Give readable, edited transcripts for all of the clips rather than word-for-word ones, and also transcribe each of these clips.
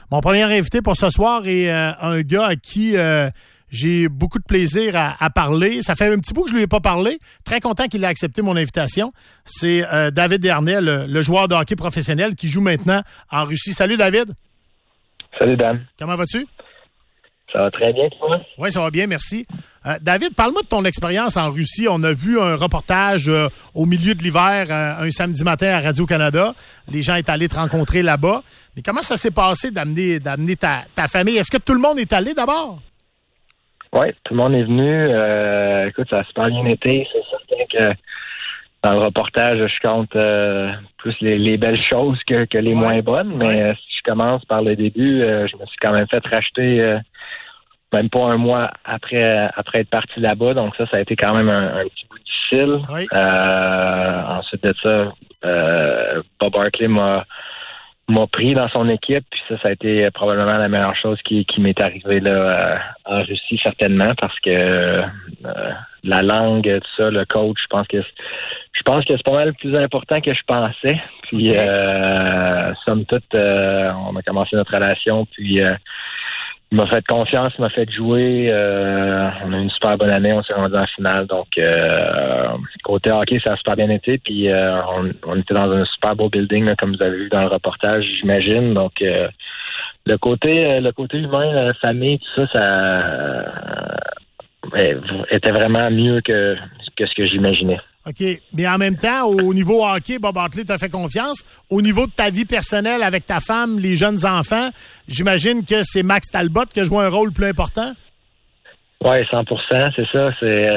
Mon premier invité pour ce soir est un gars à qui j'ai beaucoup de plaisir à parler. Ça fait un petit bout que je lui ai pas parlé. Très content qu'il ait accepté mon invitation. C'est David Desharnais, le joueur de hockey professionnel qui joue maintenant en Russie. Salut David. Salut Dan. Comment vas-tu? Ça va très bien, toi? Oui, ça va bien, merci. David, parle-moi de ton expérience en Russie. On a vu un reportage au milieu de l'hiver, un samedi matin à Radio-Canada. Les gens étaient allés te rencontrer là-bas. Mais comment ça s'est passé d'amener ta famille? Est-ce que tout le monde est allé d'abord? Oui, tout le monde est venu. Écoute, ça a super bien été. C'est certain que dans le reportage, je compte plus les belles choses que les moins bonnes. Mais si je commence par le début, je me suis quand même fait racheter même pas un mois après être parti là-bas. Donc ça a été quand même un petit bout difficile. Oui. Ensuite de ça, Bob Hartley m'a pris dans son équipe, puis ça a été probablement la meilleure chose qui m'est arrivée là en Russie, certainement, parce que la langue, tout ça, le coach, je pense que c'est pas mal le plus important que je pensais. Puis somme toute, on a commencé notre relation, puis il m'a fait confiance, il m'a fait jouer. On a eu une super bonne année, on s'est rendu en finale. Donc, côté hockey, ça a super bien été. Puis, on était dans un super beau building, là, comme vous avez vu dans le reportage, j'imagine. Donc, le côté humain, la famille, tout ça était vraiment mieux que ce que j'imaginais. OK. Mais en même temps, au niveau hockey, Bob Hartley t'a fait confiance. Au niveau de ta vie personnelle avec ta femme, les jeunes enfants, j'imagine que c'est Max Talbot qui a joué un rôle plus important? Oui, 100%, c'est ça.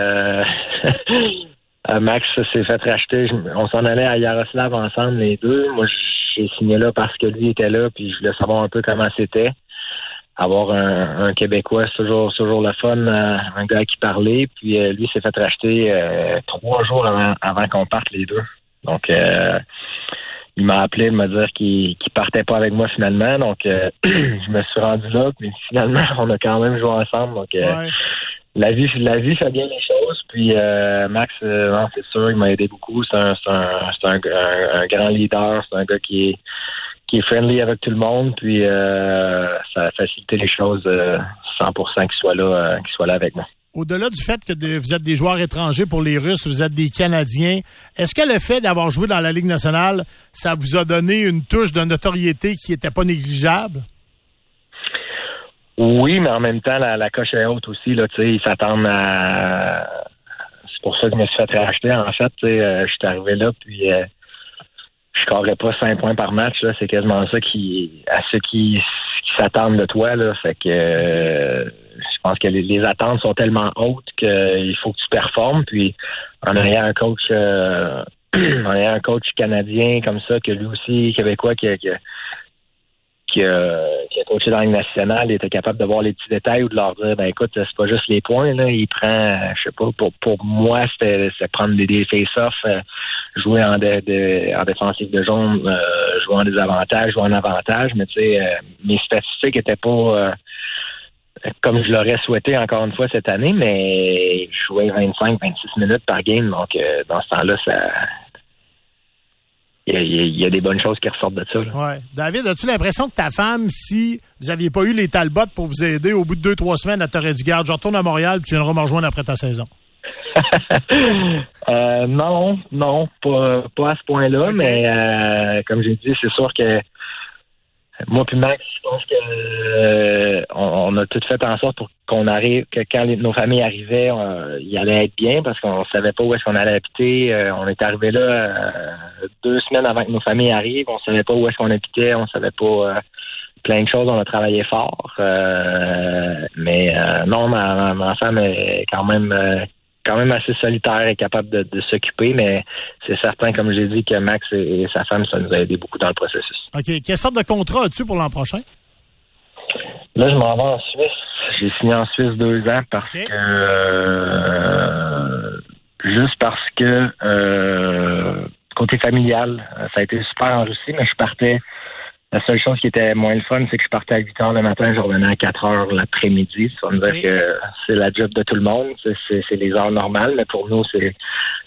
C'est Max s'est fait racheter. On s'en allait à Yaroslav ensemble, les deux. Moi, j'ai signé là parce que lui était là, puis je voulais savoir un peu comment c'était. Avoir un Québécois, c'est toujours le fun, un gars qui parlait. Puis lui s'est fait racheter 3 jours avant qu'on parte les deux. Donc, il m'a appelé de me dire qu'il partait pas avec moi finalement. Donc, je me suis rendu là. Puis finalement, on a quand même joué ensemble. Donc, la vie fait bien les choses. Puis Max, non, c'est sûr, il m'a aidé beaucoup. C'est un grand leader. C'est un gars qui est friendly avec tout le monde, puis ça a facilité les choses 100% qu'il soit là avec moi. Au-delà du fait que vous êtes des joueurs étrangers pour les Russes, vous êtes des Canadiens, est-ce que le fait d'avoir joué dans la Ligue nationale, ça vous a donné une touche de notoriété qui n'était pas négligeable? Oui, mais en même temps, la coche est haute aussi. Là, ils s'attendent à... C'est pour ça que je me suis fait racheter. En fait, je suis arrivé là, puis... je scorerais pas 5 points par match, là. C'est quasiment ça à ceux qui s'attendent de toi, là. Fait que je pense que les attentes sont tellement hautes qu'il faut que tu performes. Puis en ayant un coach canadien comme ça, que lui aussi, québécois, qui a coaché dans la Ligue nationale, il était capable de voir les petits détails ou de leur dire, ben écoute, c'est pas juste les points, là. Il prend, je sais pas, pour moi, c'était prendre des face-offs, jouer en défensive de zone, jouer en désavantage, jouer en avantage, mais tu sais, mes statistiques étaient pas comme je l'aurais souhaité encore une fois cette année, mais je jouais 25-26 minutes par game, donc dans ce temps-là, ça... Il y a des bonnes choses qui ressortent de ça. Ouais. David, as-tu l'impression que ta femme, si vous n'aviez pas eu les Talbot pour vous aider, au bout de 2-3 semaines, elle t'aurait dit, garde, je retourne à Montréal, puis tu viendras me rejoindre après ta saison? Non, pas à ce point-là, okay. Mais comme j'ai dit, c'est sûr que moi puis Max, je pense que on a tout fait en sorte pour qu'on arrive, que quand nos familles arrivaient, il allait être bien parce qu'on savait pas où est-ce qu'on allait habiter. On est arrivé là 2 semaines avant que nos familles arrivent. On savait pas où est-ce qu'on habitait. On savait pas plein de choses. On a travaillé fort. Mais non, ma femme est quand même assez solitaire et capable de s'occuper, mais c'est certain, comme j'ai dit, que Max et sa femme, ça nous a aidé beaucoup dans le processus. OK. Quelle sorte de contrat as-tu pour l'an prochain? Là, je m'en vais en Suisse. J'ai signé en Suisse 2 ans parce que... juste parce que côté familial, ça a été super en Russie, mais je partais... La seule chose qui était moins le fun, c'est que je partais à 8 heures le matin, je revenais à 4 heures l'après-midi. Ça veut dire que c'est la job de tout le monde, c'est les heures normales, mais pour nous, c'est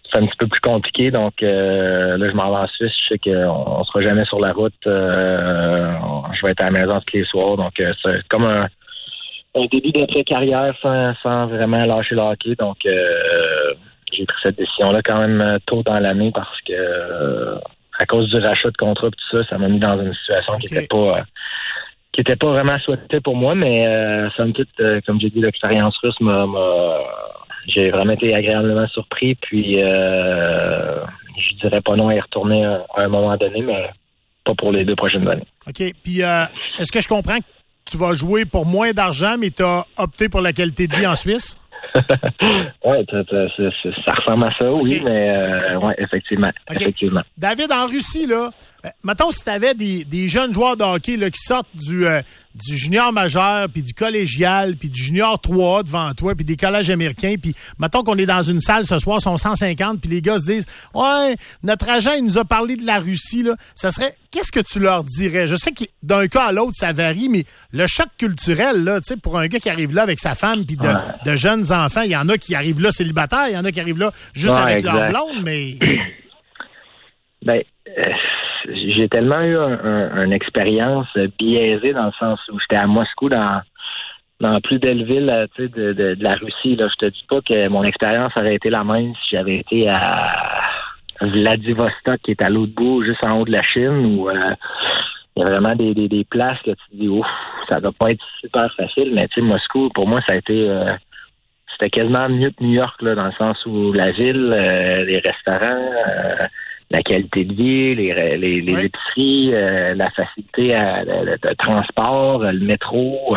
c'est un petit peu plus compliqué. Donc là, je m'en vais en Suisse. Je sais qu'on sera jamais sur la route. Je vais être à la maison tous les soirs. Donc c'est comme un début d'après-carrière sans vraiment lâcher le hockey. Donc j'ai pris cette décision-là quand même tôt dans l'année parce que à cause du rachat de contrat et tout ça, ça m'a mis dans une situation qui était pas vraiment souhaitée pour moi. Mais somme toute, comme j'ai dit, l'expérience russe j'ai vraiment été agréablement surpris. Puis je dirais pas non à y retourner à un moment donné, mais pas pour les 2 prochaines années. OK. Puis est-ce que je comprends que tu vas jouer pour moins d'argent, mais tu as opté pour la qualité de vie en Suisse? Oui, ça ressemble à ça, oui, mais oui, effectivement. David, en Russie, là, mettons si tu avais des jeunes joueurs de hockey là, qui sortent du junior majeur, puis du collégial, puis du junior 3A devant toi, puis des collèges américains, puis mettons qu'on est dans une salle ce soir, sont 150, puis les gars se disent « Ouais, notre agent, il nous a parlé de la Russie, là. » Ça serait, qu'est-ce que tu leur dirais? Je sais que d'un cas à l'autre, ça varie, mais le choc culturel, là, tu sais, pour un gars qui arrive là avec sa femme, puis de jeunes enfants, il y en a qui arrivent là célibataires, il y en a qui arrivent là juste avec leur blonde, mais... Ben, j'ai tellement eu une expérience biaisée dans le sens où j'étais à Moscou dans la plus belle ville de la Russie. Là. Je te dis pas que mon expérience aurait été la même si j'avais été à Vladivostok, qui est à l'autre bout, juste en haut de la Chine, où il y a vraiment des places que tu te dis ouf, ça doit pas être super facile. Mais tu sais, Moscou, pour moi, ça a été c'était quasiment mieux que New York, là, dans le sens où la ville, les restaurants, la qualité de vie, les épiceries, la facilité de transport, le métro.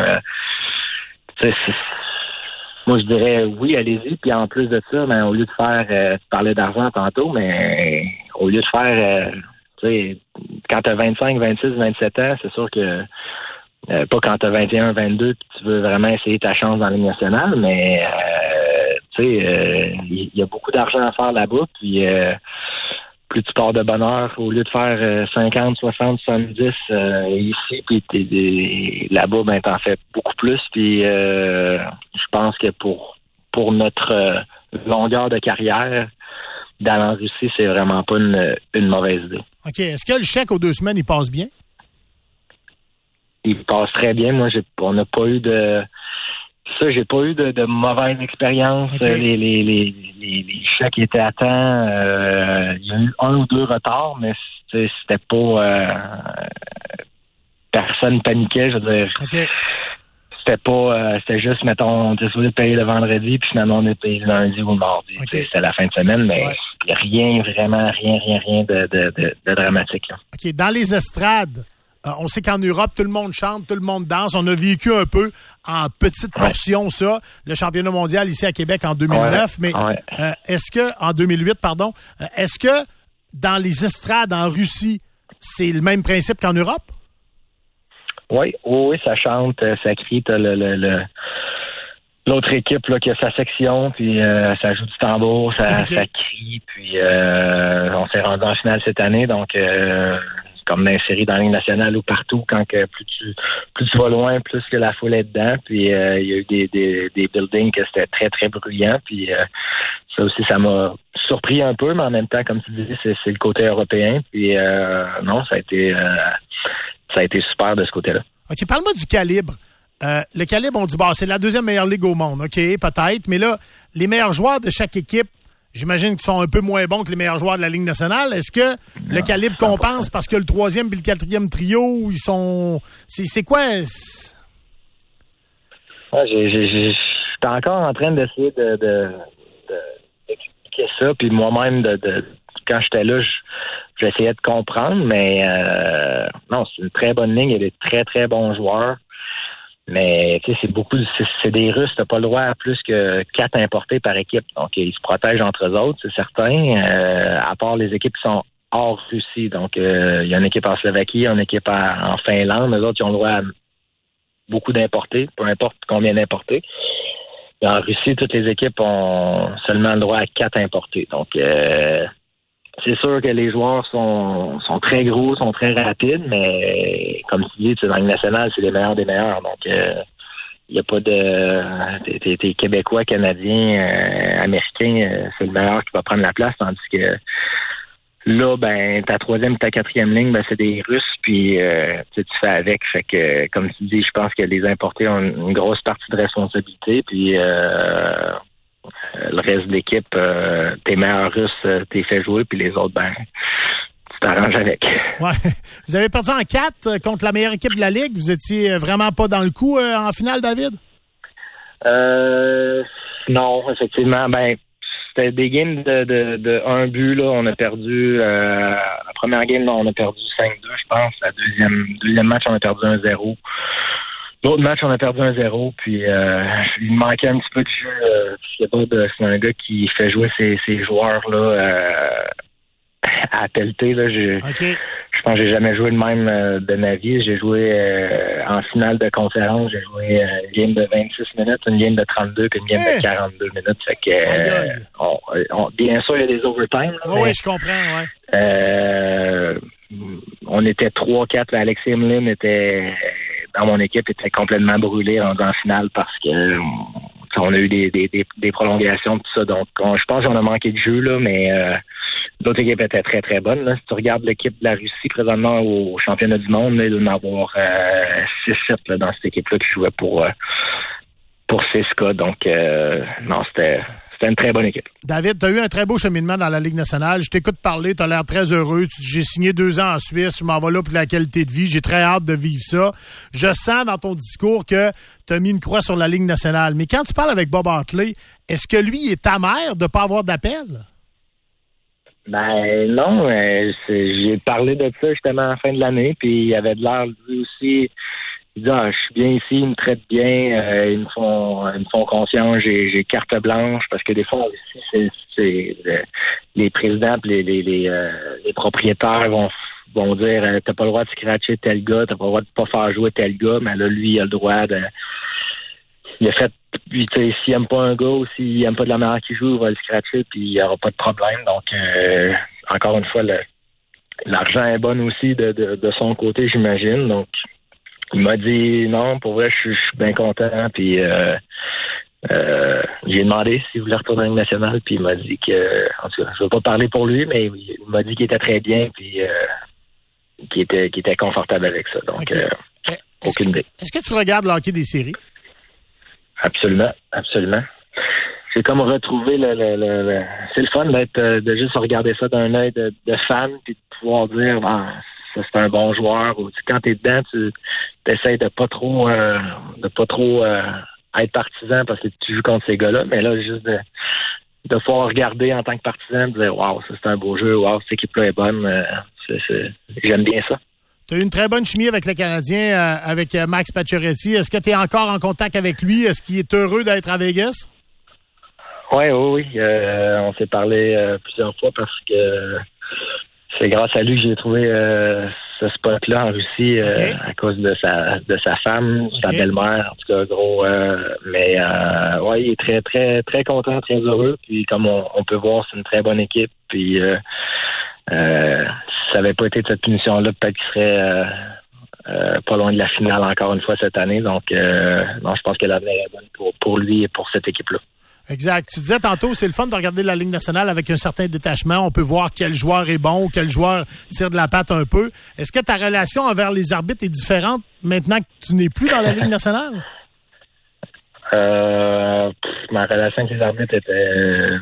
Moi, je dirais oui, allez-y. Puis en plus de ça, ben, au lieu de faire, tu parlais d'argent tantôt, mais au lieu de faire, tu sais, quand tu as 25, 26, 27 ans, c'est sûr que pas quand tu as 21, 22, puis tu veux vraiment essayer ta chance dans la Ligue nationale, mais tu sais, il y a beaucoup d'argent à faire là-bas, puis plus tu pars de bonne heure, au lieu de faire 50, 60, 70 ici, puis là-bas, ben t'en fais beaucoup plus. Puis je pense que pour notre longueur de carrière, d'aller en Russie, c'est vraiment pas une mauvaise idée. OK. Est-ce que le chèque aux 2 semaines, il passe bien? Il passe très bien. Moi, on n'a pas eu j'ai pas eu de mauvaise expérience. Okay. Les chèques étaient à temps. Il y a eu 1 ou 2 retards, mais c'était pas... personne paniquait, je veux dire. Okay. C'était pas... c'était juste, mettons, on était supposé payer le vendredi, puis finalement, on est payé le lundi ou le mardi. Okay. C'était la fin de semaine, mais il n'y a rien de dramatique. Là. OK. Dans les estrades... on sait qu'en Europe, tout le monde chante, tout le monde danse. On a vécu un peu en petite portion ça, le championnat mondial ici à Québec en 2009. Mais est-ce que, en 2008, pardon, est-ce que dans les estrades en Russie, c'est le même principe qu'en Europe? Oui, ça chante, ça crie. T'as l'autre équipe là, qui a sa section, puis ça joue du tambour, ça crie. Puis on s'est rendu en finale cette année, donc... comme dans les séries dans la Ligue nationale ou partout, quand que plus tu vas loin, plus que la foule est dedans. Puis il y a eu des buildings que c'était très, très bruyant. Puis ça aussi, ça m'a surpris un peu, mais en même temps, comme tu disais, c'est le côté européen. Puis non, ça a été super de ce côté-là. OK, parle-moi du calibre. Le calibre, on dit, c'est la 2e meilleure ligue au monde. OK, peut-être. Mais là, les meilleurs joueurs de chaque équipe, j'imagine qu'ils sont un peu moins bons que les meilleurs joueurs de la Ligue nationale. Est-ce que le calibre compense parce que le 3e et le 4e trio, ils sont... C'est quoi? J'étais encore en train d'essayer d'expliquer ça. Puis moi-même, quand j'étais là, j'essayais de comprendre. Mais non, c'est une très bonne ligne. Il y a des très, très bons joueurs. Mais tu sais, c'est des Russes, t'as pas le droit à plus que 4 importés par équipe. Donc ils se protègent entre eux autres, c'est certain. À part les équipes qui sont hors Russie. Donc il y a une équipe en Slovaquie, une équipe en Finlande. Eux autres, ils ont le droit à beaucoup d'importés, peu importe combien d'importés. Et en Russie, toutes les équipes ont seulement le droit à 4 importés. Donc c'est sûr que les joueurs sont très gros, sont très rapides, mais comme tu dis, dans la Ligue nationale, c'est les meilleurs des meilleurs. Donc, il n'y a pas de... T'es Québécois, Canadiens, Américains, c'est le meilleur qui va prendre la place, tandis que là, ta troisième et ta quatrième ligne, c'est des Russes, puis tu fais avec. Fait que, comme tu dis, je pense que les importés ont une grosse partie de responsabilité, puis le reste de l'équipe, tes meilleurs Russes, t'es fait jouer, puis les autres, tu t'arranges avec. Ouais. Vous avez perdu en 4 contre la meilleure équipe de la Ligue. Vous étiez vraiment pas dans le coup en finale, David? Non, effectivement. C'était des games de un but. Là, on a perdu la première game, là, on a perdu 5-2, je pense. La deuxième match, on a perdu 1-0. L'autre match, on a perdu 1-0. Puis il manquait un petit peu de jeu. C'est un gars qui fait jouer ses joueurs là. À pelleter, là, je pense que j'ai jamais joué le même de ma vie. J'ai joué en finale de conférence, j'ai joué une game de 26 minutes, une game de 32 puis une game de 42 minutes. Fait que bien sûr, il y a des overtime. Oui, je comprends, ouais. On était 3-4. Alexis Emeline était dans mon équipe, était complètement brûlé en finale parce que on a eu des prolongations tout ça. Donc je pense qu'on a manqué de jeu, là, mais l'autre équipe était très, très bonne. Là. Si tu regardes l'équipe de la Russie présentement au championnat du monde, là, il doit y en avoir 6-7 dans cette équipe-là qui jouait pour CSKA. Donc, non, c'était une très bonne équipe. David, tu as eu un très beau cheminement dans la Ligue nationale. Je t'écoute parler, tu as l'air très heureux. J'ai signé 2 ans en Suisse, je m'en vais là pour la qualité de vie. J'ai très hâte de vivre ça. Je sens dans ton discours que tu as mis une croix sur la Ligue nationale. Mais quand tu parles avec Bob Hartley, est-ce que lui est amer de ne pas avoir d'appel? Non, j'ai parlé de ça justement à la fin de l'année, puis il avait de l'air lui aussi. Il dit je suis bien ici, ils me traitent bien, ils me font confiance, j'ai carte blanche, parce que des fois aussi c'est les présidents, les propriétaires vont dire t'as pas le droit de scratcher tel gars, t'as pas le droit de pas faire jouer tel gars, mais là lui il a le droit de. Il a fait, s'il aime pas un gars ou s'il aime pas de la manière qu'il joue, il va le scratcher puis il n'y aura pas de problème. Donc, encore une fois, l'argent est bon aussi de son côté, j'imagine. Donc, il m'a dit non, pour vrai, je suis bien content. Puis, j'ai demandé s'il voulait retourner à la Ligue nationale. Puis, il m'a dit que, en tout cas, je ne vais pas parler pour lui, mais il m'a dit qu'il était très bien puis qu'il était confortable avec ça. Donc, aucune idée. Est-ce que tu regardes le hockey des séries? Absolument. J'ai comme retrouvé c'est le fun de juste regarder ça d'un œil de fan puis de pouvoir dire ça c'est un bon joueur. Ou quand t'es dedans, tu essaies de pas trop être partisan parce que tu joues contre ces gars-là, mais là juste de pouvoir regarder en tant que partisan, de dire wow, ça c'est un beau jeu, wow, cette équipe-là est bonne. J'aime bien ça. Tu as eu une très bonne chimie avec le Canadien, avec Max Pacioretty. Est-ce que tu es encore en contact avec lui? Est-ce qu'il est heureux d'être à Vegas? Oui. On s'est parlé plusieurs fois parce que c'est grâce à lui que j'ai trouvé ce spot-là en Russie à cause de sa femme, sa belle-mère, en tout cas, gros. Mais il est très, très, très content, très heureux. Puis comme on peut voir, c'est une très bonne équipe. Puis si ça n'avait pas été de cette punition-là, peut-être qu'il serait pas loin de la finale encore une fois cette année. Donc, non, je pense que l'avenir est bon pour lui et pour cette équipe-là. Exact. Tu disais tantôt, c'est le fun de regarder la Ligue nationale avec un certain détachement. On peut voir quel joueur est bon, quel joueur tire de la patte un peu. Est-ce que ta relation envers les arbitres est différente maintenant que tu n'es plus dans la Ligue nationale? Ma relation avec les arbitres était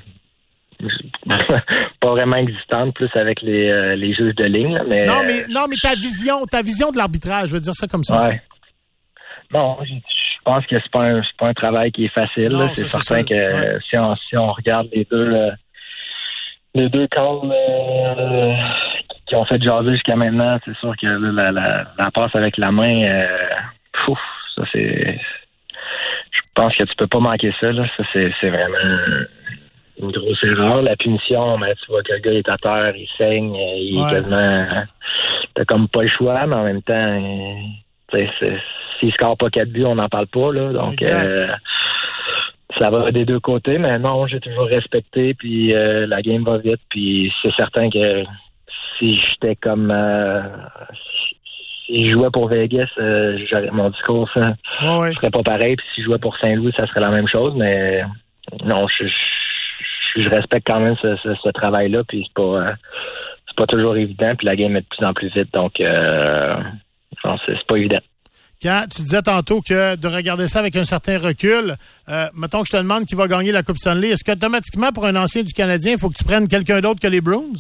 pas vraiment existante, plus avec les juges de ligne. Là, mais non, mais ta vision de l'arbitrage, je veux dire ça comme ça. Ouais. Non, je pense que c'est pas un travail qui est facile. Non, c'est certain que si on regarde les deux calls qui ont fait jaser jusqu'à maintenant, c'est sûr que la passe avec la main, ça c'est. Je pense que tu peux pas manquer ça. Là. Ça c'est vraiment une grosse erreur. La punition, tu vois que le gars est à terre, il saigne, il est quasiment. T'as comme pas le choix, mais en même temps. S'il ne score pas 4 buts, on n'en parle pas. Là. Donc, ça va des deux côtés. Mais non, j'ai toujours respecté. Puis la game va vite. Puis c'est certain que si j'étais comme... si si je jouais pour Vegas, mon discours ça serait pas pareil. Puis si je jouais pour Saint-Louis, ça serait la même chose. Mais non, je respecte quand même ce travail-là. Puis c'est pas toujours évident. Puis la game est de plus en plus vite. Donc non, c'est pas évident. Quand tu disais tantôt que de regarder ça avec un certain recul, mettons que je te demande qui va gagner la Coupe Stanley, est-ce qu'automatiquement, pour un ancien du Canadien, il faut que tu prennes quelqu'un d'autre que les Bruins?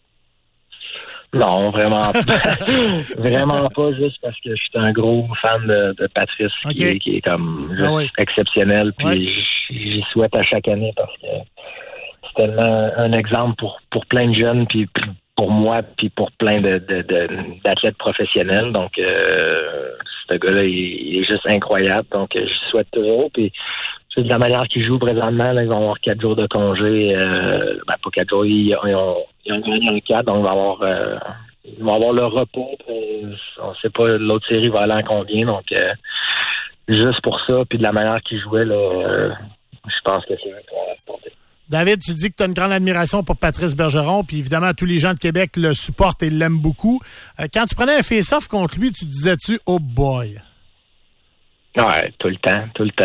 Non, vraiment pas. Vraiment pas, juste parce que je suis un gros fan de Patrice, qui est comme juste exceptionnel. Puis j'y souhaite à chaque année parce que c'est tellement un exemple pour plein de jeunes, puis pour moi, puis pour plein d'athlètes professionnels. Donc, ce gars-là, il est juste incroyable. Donc, je souhaite toujours. Puis, de la manière qu'il joue présentement, là, ils vont avoir 4 jours de congé. Pas 4 jours, ils ont gagné un 4, donc ils vont avoir le repos. On ne sait pas, l'autre série va aller en combien. Donc, juste pour ça, puis de la manière qu'il jouait, là, je pense que c'est pour porter. David, tu dis que tu as une grande admiration pour Patrice Bergeron, puis évidemment, tous les gens de Québec le supportent et l'aiment beaucoup. Quand tu prenais un face-off contre lui, tu disais-tu « Oh boy ». Ouais, tout le temps.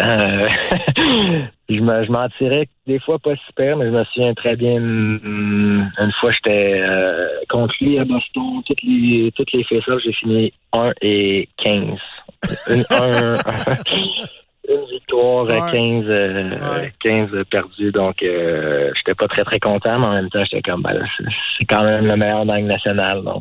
Je m'en tirais des fois pas super, mais je me souviens très bien une fois j'étais contre lui à Boston, toutes les face-offs, j'ai fini 1-15. Une victoire, 15 perdus, donc j'étais pas très très content, mais en même temps j'étais comme c'est quand même le meilleur dans la Ligue nationale, donc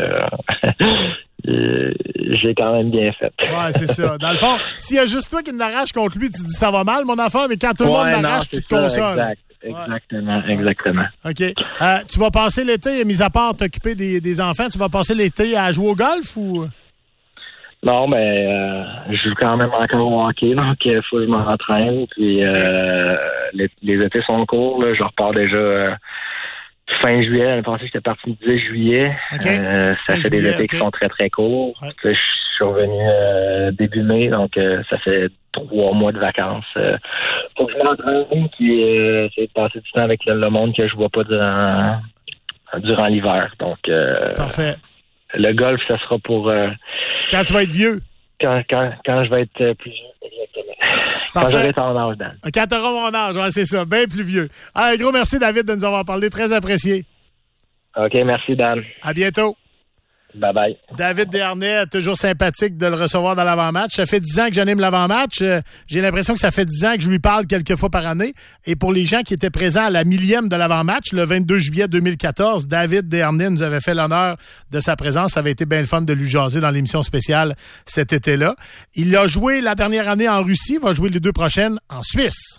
j'ai quand même bien fait. Ouais, c'est ça. Dans le fond, s'il y a juste toi qui l'arrache contre lui, tu dis ça va mal mon affaire, mais quand tout le monde l'arrache, tu te consoles. Exactement. OK. Tu vas passer l'été, mis à part t'occuper des enfants, tu vas passer l'été à jouer au golf ou? Non, mais je joue quand même encore au hockey, donc il faut que je m'entraîne. Puis les étés sont courts, là, je repars déjà fin juillet. L'année passée, j'étais parti le 10 juillet. Okay. Ça fait des étés qui sont très, très courts. Ouais. Puis, je suis revenu début mai, donc ça fait 3 mois de vacances. Faut que je m'entraîne, puis c'est de passer du temps avec le monde que je vois pas durant l'hiver. Donc parfait. Le golf, ça sera pour... quand tu vas être vieux. Quand je vais être plus vieux, exactement. Parfait. Quand j'aurai ton âge, Dan. Quand tu auras mon âge, ouais, c'est ça, bien plus vieux. Un gros merci, David, de nous avoir parlé. Très apprécié. OK, merci, Dan. À bientôt. Bye-bye. David Desharnais, toujours sympathique de le recevoir dans l'avant-match. Ça fait 10 ans que j'anime l'avant-match. J'ai l'impression que ça fait 10 ans que je lui parle quelques fois par année. Et pour les gens qui étaient présents à la 1000e de l'avant-match, le 22 juillet 2014, David Desharnais nous avait fait l'honneur de sa présence. Ça avait été bien le fun de lui jaser dans l'émission spéciale cet été-là. Il a joué la dernière année en Russie, va jouer les 2 prochaines en Suisse.